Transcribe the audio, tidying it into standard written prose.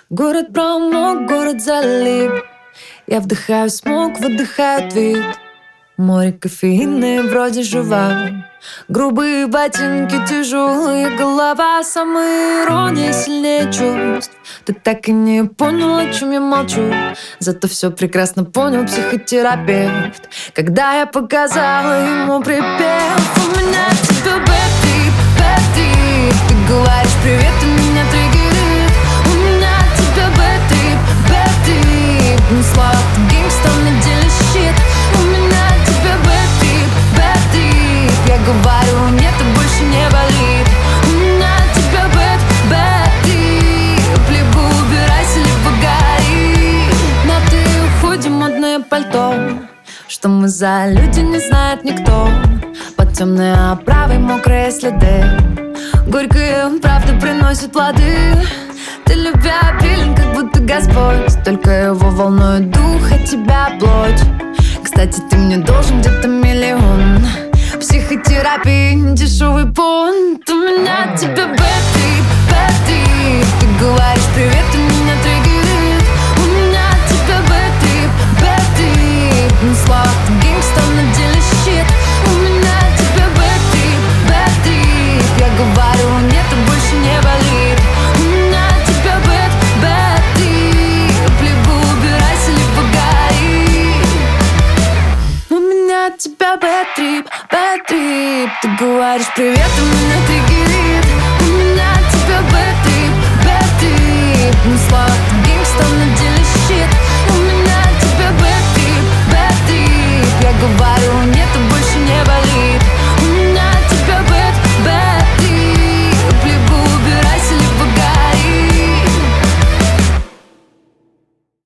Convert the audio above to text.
Город промок, город залип. Я вдыхаю смог, выдыхаю твит. Море кофеина вроде жива. Грубые ботинки, тяжелая голова. Самая ирония сильнее чувств. Ты так и не понял, о чем я молчу. Зато все прекрасно понял психотерапевт, когда я показала ему припев. У меня тебе bad trip. Ты говоришь привет, и меня триггерит. У меня тебе bad trip. Не слова, ты гангста, на деле щит. У меня тебе bad trip. Я говорю, нет, и больше не болит. У меня тебе bad trip. Либо убирайся, либо гори. На ты уходи, модное пальто. Что мы за люди, не знает никто. Под темной оправой мокрые следы. Горькая правда приносит плоды. Ты любвеобилен, как будто Господь. Только его волнует дух, а тебя плоть. Кстати, ты мне должен где-то миллион. Психотерапия, дешевый понт. У меня тебе bad trip. Ты говоришь привет, и меня триггерит. У меня тебе bad trip. Не слова, ты гангста, на деле щит. У меня тебе bad trip. Я говорю, нет, и больше не болит. У меня тебе bad trip. Либо убирайся, либо гори. У меня тебя bad trip. Ты говоришь привет, и меня триггерит.